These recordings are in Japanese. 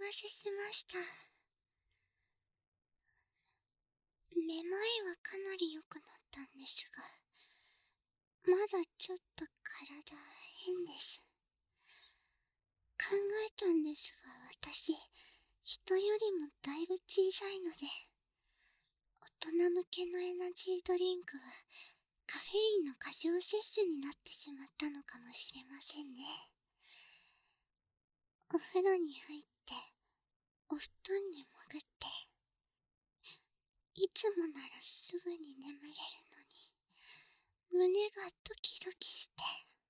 せしました。めまいはかなり良くなったんですが、まだちょっと体変です。考えたんですが、私、人よりもだいぶ小さいので、大人向けのエナジードリンクはカフェインの過剰摂取になってしまったのかもしれませんね。お風呂に入って、お布団に潜って、いつもならすぐに眠れるのに、胸がドキドキして。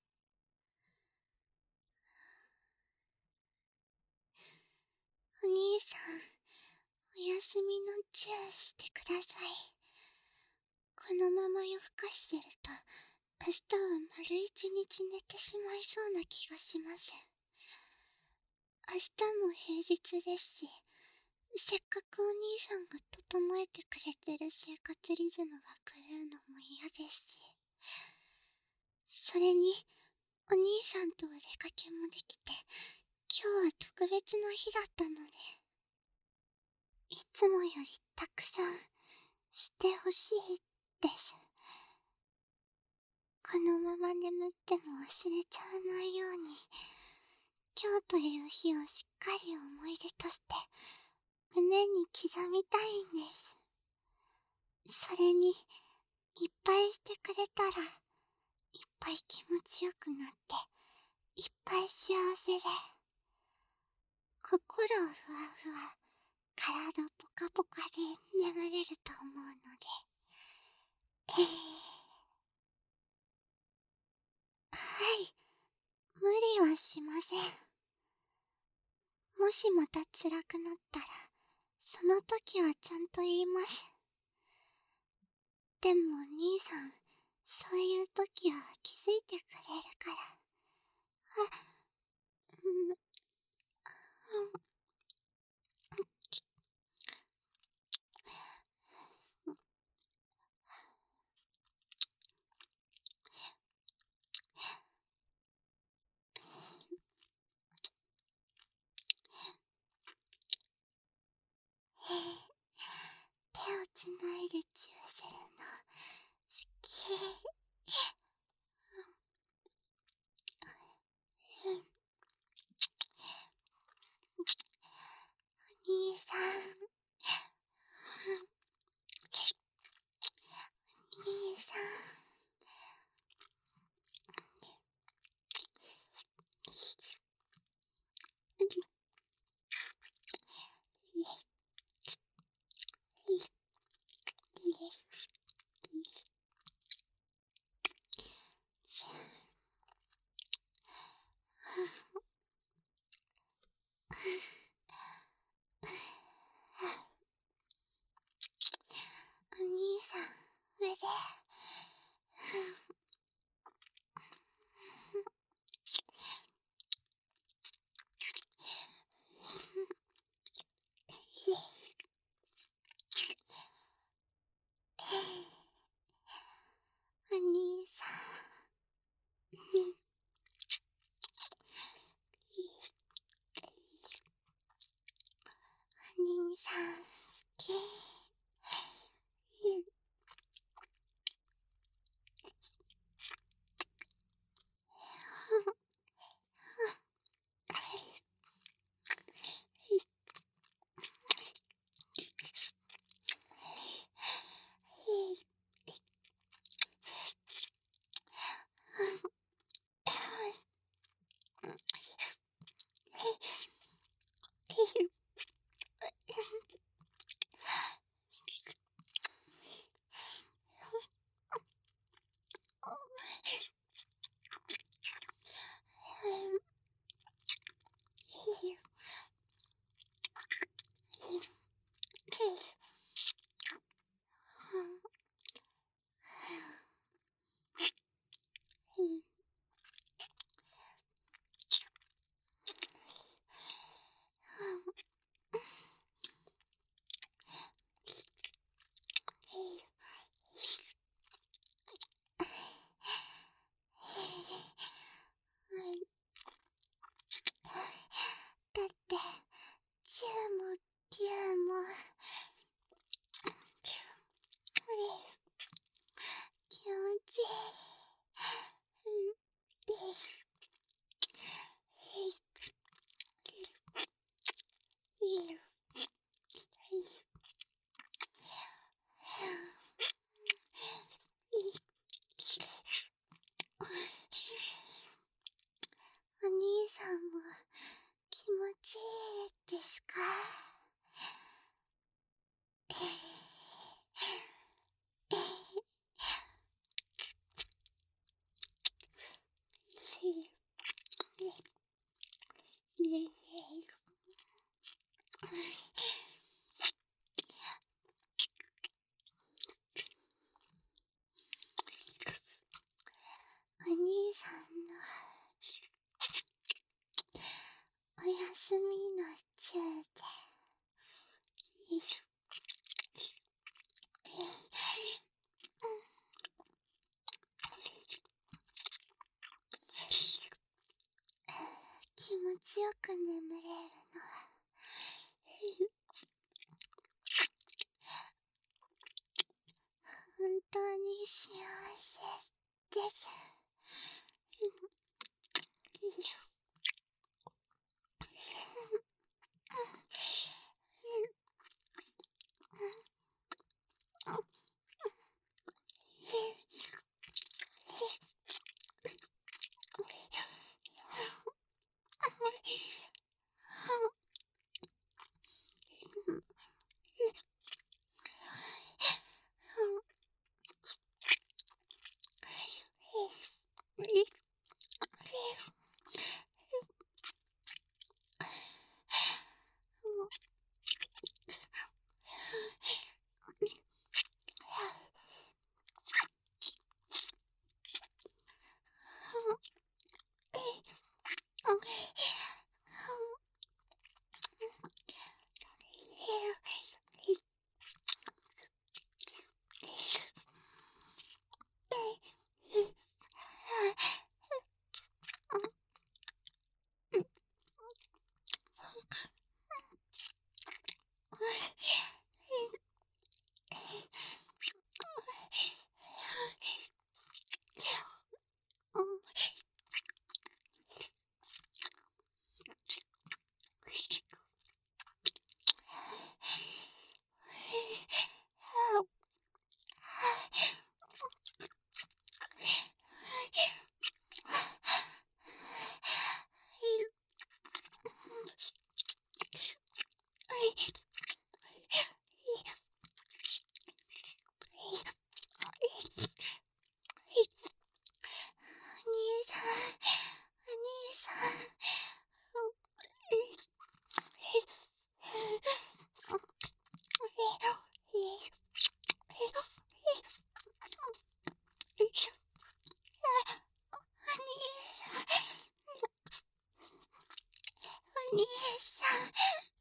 お兄さん、お休みのチューしてください。このまま夜更かしてると、明日は丸一日寝てしまいそうな気がします。明日も平日ですし、せっかくお兄さんが整えてくれてる生活リズムが狂うのも嫌ですし、それにお兄さんとお出かけもできて、今日は特別な日だったので、いつもよりたくさんしてほしいです。このまま眠っても忘れちゃわないように、今日という日をしっかり思い出として胸に刻みたいんです。それにいっぱいしてくれたら、いっぱい気持ちよくなって、いっぱい幸せで、心ふわふわ、体ポカポカで眠れると思うので、はい、無理はしません。もしまた辛くなったら、その時はちゃんと言います。でもお兄さん、そういう時は気づいてくれるから。うん、手をつないでチューするの好き。お兄さん、お兄さん。お兄さん、腕。 く眠れるの。本当に幸せです。お兄さん。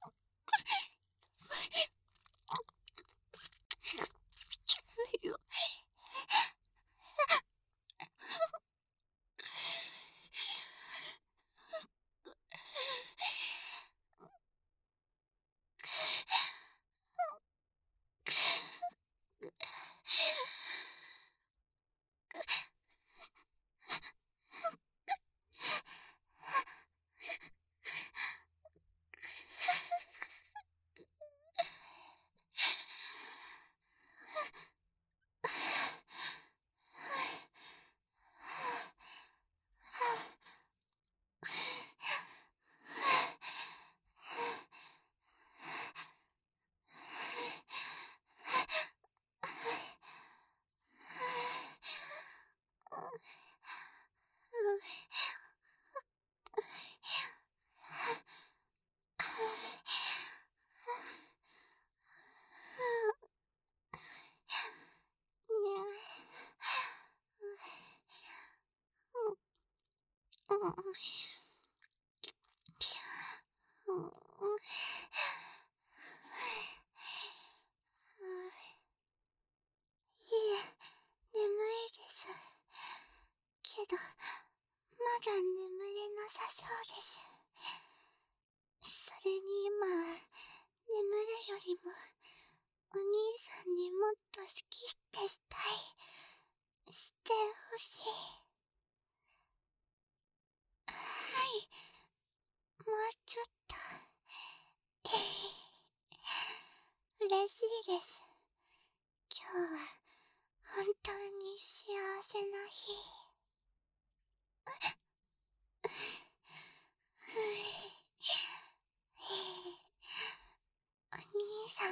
いえ、眠いです。けど、まだ眠れなさそうです。それに今、眠るよりも、お兄さんにもっと好きってしたい。してほしい。はい、もうちょっと。嬉しいです。今日は本当に幸せな日。お兄さん、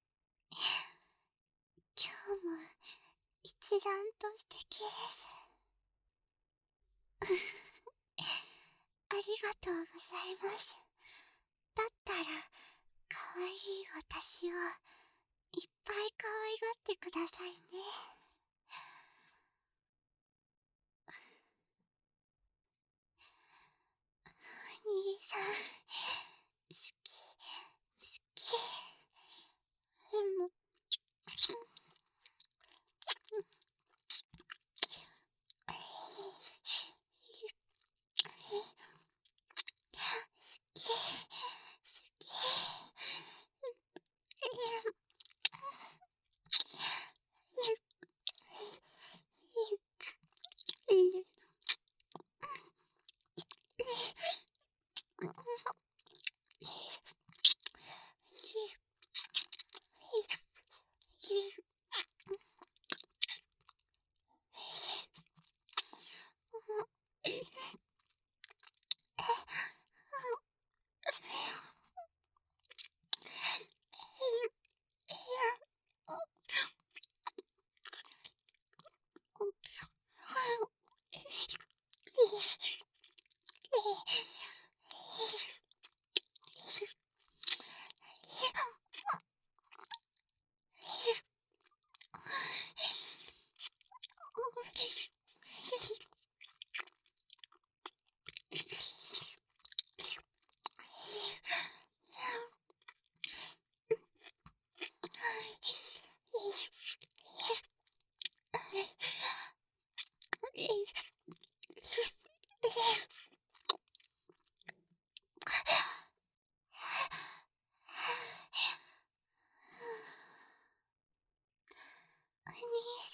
今日も一段と素敵です。ありがとうございます。だったら、かわいい私をいっぱい可愛がってくださいね。お兄さん、好き、好き。でも、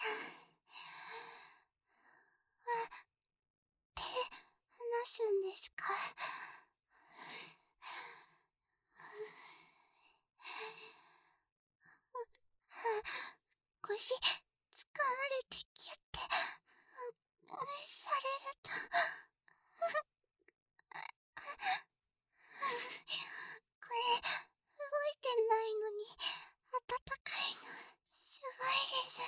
手離すんですか？腰掴まれてキュッてされるとこれ動いてないのに温かいのすごいです。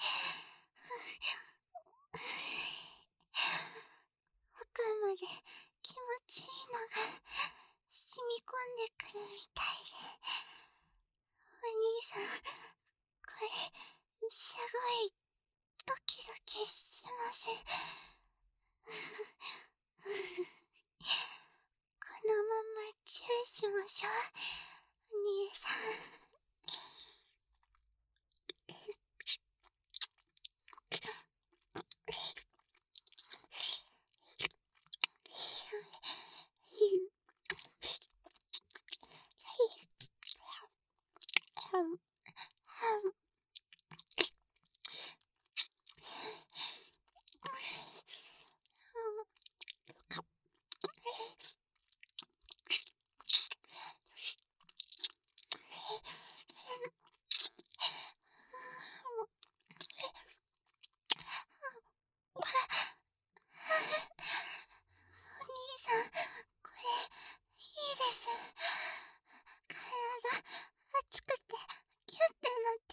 奥まで気持ちいいのが染み込んでくるみたいで、お兄さんこれすごいドキドキしません？このままチューしましょう、お兄さん。お兄さん、これ、いいです。体、熱くて、キュッてなって。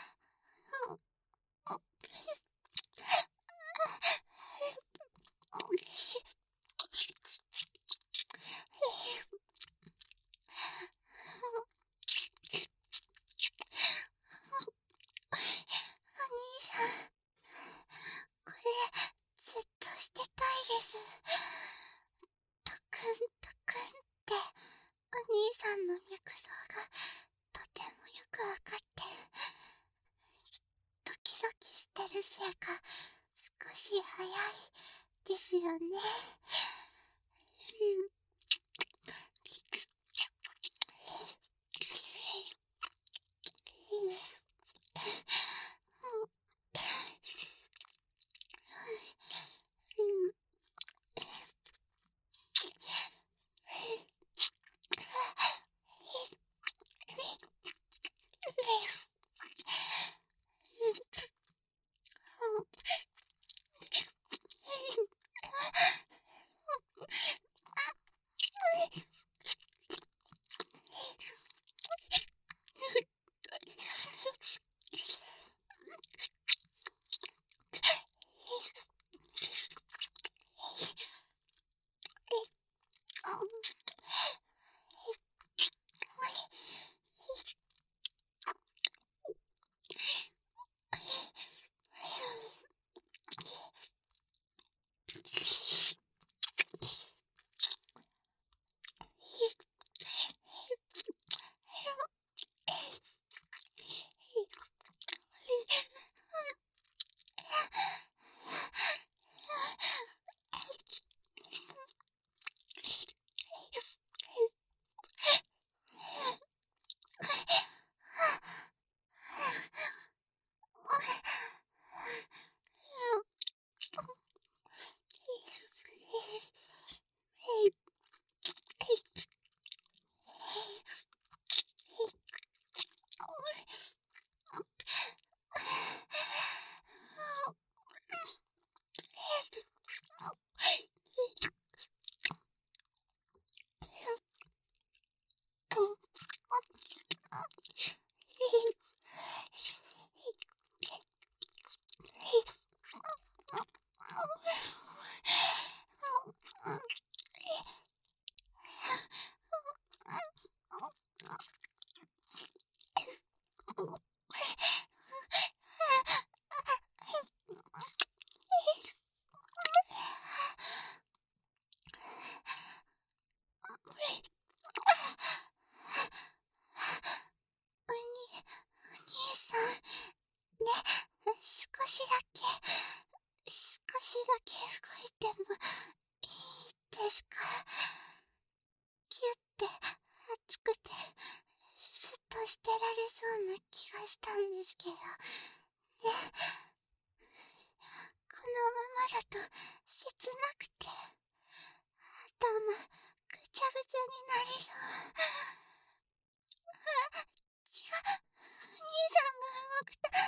お兄さん、これ、ずっとしてたいです。トクントクンって、お兄さんの脈動がとてもよくわかって、ドキドキしてるせいか少し早いですよね。お兄さん、ね、少しだけ、少しだけ動いてもいいですか？キュッて熱くて、すっとしてられそうな気がしたんですけど、ね、 だと切なくて頭ぐちゃぐちゃになりそう。違う、兄さんが動くと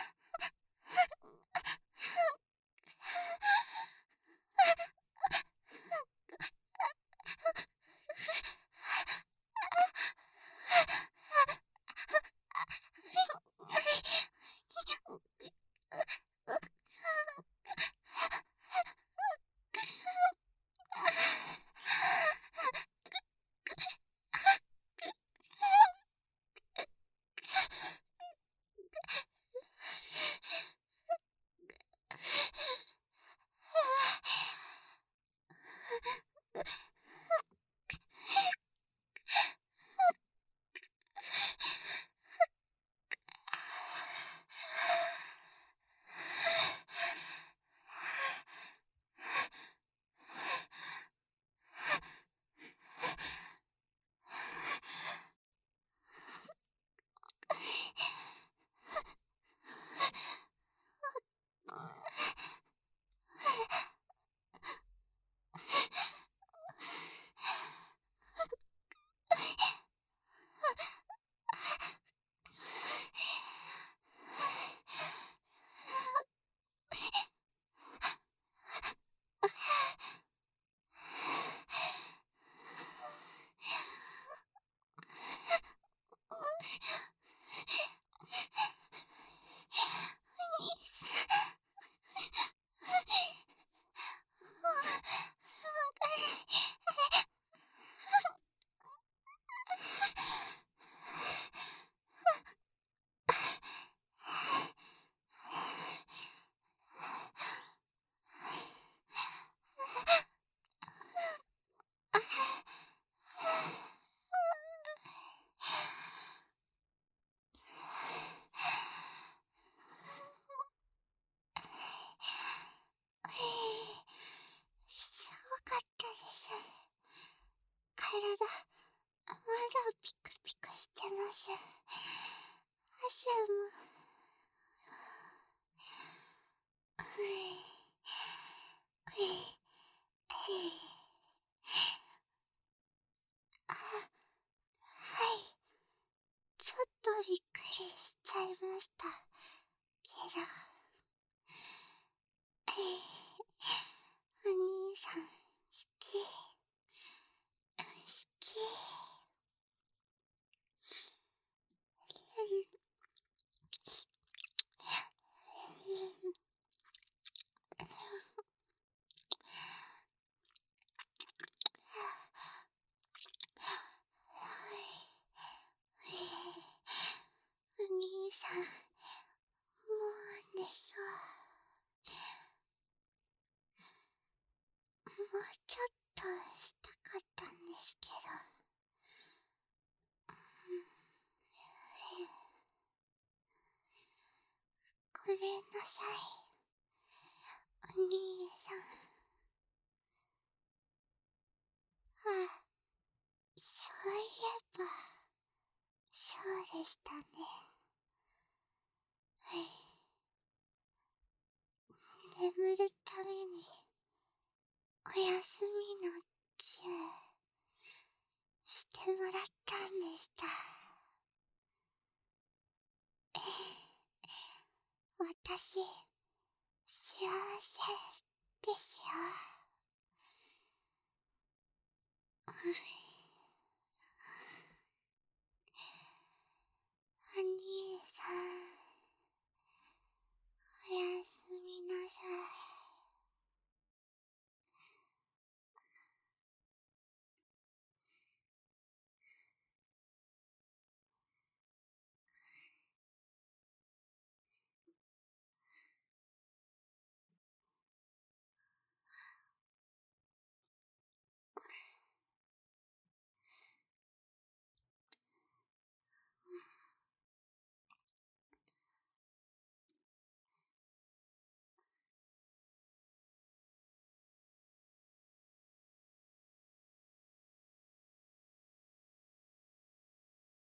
すごかったです。体、まだピクピクしてます。汗も。あ、はい。ちょっとびっくりしちゃいましたけど。お兄さん、好き。好き。お兄さん、もう寝そう。もうちょっとしたかったんですけど。ごめんなさい、お兄さん。あ、そういえば、そうでしたね。眠るために、お休みのチューしてもらったんでした。私、幸せですよ。お兄さん、おや